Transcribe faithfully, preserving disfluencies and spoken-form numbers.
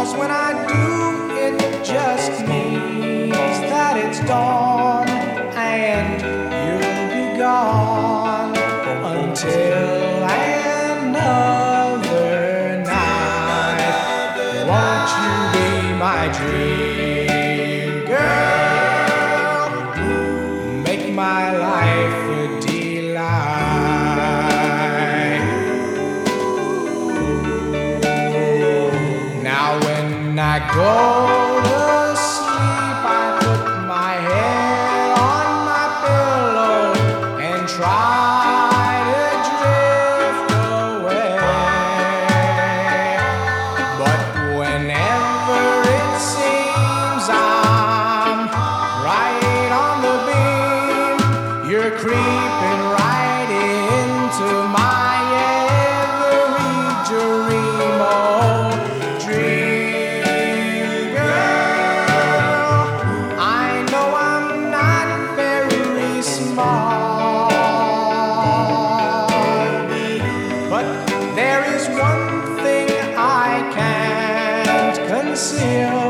'cause when I do, it just means that it's dawn and you'll be gone until another night. Won't you be my dream girl? Make my life a delight. Now when I go to sleep, I put my head on my pillow and try to drift away. But whenever it seems I'm right on the beam, you're creeping right into my every dream. Oh, dream girl, I know I'm not very smart, but there is one thing I can't conceal.